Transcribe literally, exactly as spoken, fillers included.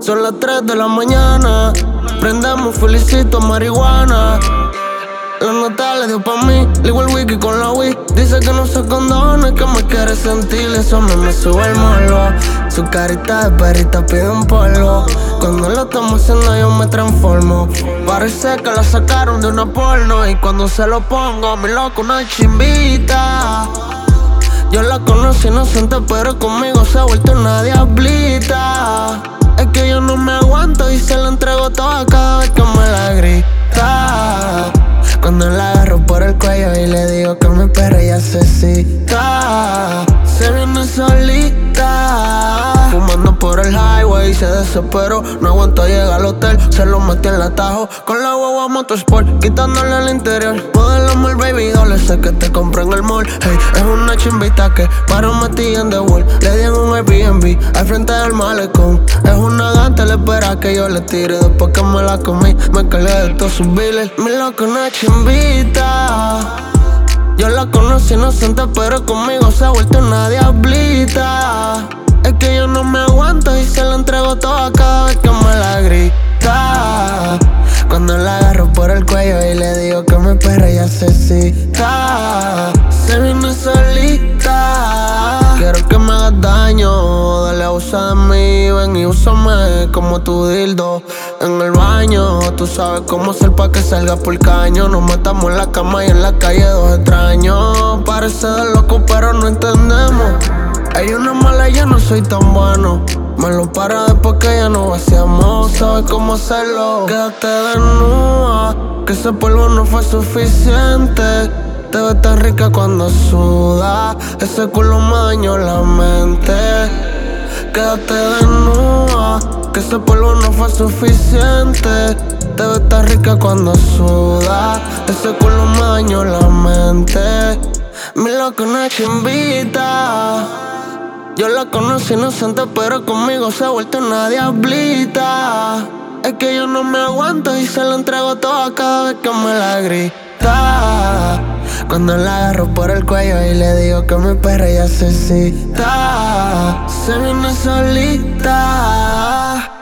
Son las tres de la mañana, prendemos felicito marihuana. La nota le dio pa' mí, le igual wiki con la Wii. Dice que no se condone, que me quiere sentir. Eso a mí me sube el malo. Su carita de perita pide un polvo. Cuando lo estamos haciendo yo me transformo. Parece que la sacaron de una porno. Y cuando se lo pongo, mi loco una chimbita. Yo la conocí inocente, pero conmigo se ha vuelto una diablita. Es que yo no me aguanto y se la entrego toda cada vez que me la grita. Cuando la agarro por el cuello y le digo que me espere, ella se cita. Se viene solita, fumando por el highway, se desesperó. No aguantó llegar al hotel, se lo metí en el atajo. Con la guagua Motorsport, quitándole el interior. Modelo mall, baby doll, sé que te compré en el mall. Hey, es una chimbita que paro metí en The Wall. Le di en un Airbnb, al frente del malecón. Es una gante, le espera que yo le tire. Después que me la comí, me cargué de todos sus biles. Mi loco una chimbita. Yo la conocí inocente, pero conmigo se ha vuelto una diablita. Es que yo no me aguanto y se la entrego toda cada vez que me la grita. Cuando la agarro por el cuello y le digo que me espere, ella se cita. Se viene solita. Quiero que me hagas daño, dale abusa de mí, ven y úsame como tu dildo. En el baño, tú sabes cómo hacer pa' que salga por caño. Nos matamos en la cama y en la calle dos extraños. Parece de loco pero no entendemos. Ella una mala y yo no soy tan bueno. Me lo para después que ya no vaciamos. Sabes cómo hacerlo. Quédate desnuda, que ese polvo no fue suficiente. Te ves tan rica cuando suda. Ese culo me dañó la mente. Quédate desnuda, que ese polvo no fue suficiente. Te ves tan rica cuando suda. Ese culo me dañó la mente. Mi loco una chimbita. Yo la conocí inocente, pero conmigo se ha vuelto una diablita. Es que yo no me aguanto y se la entrego toda cada vez que me la grita. Cuando la agarro por el cuello y le digo que me espere, ella se cita. Se viene solita.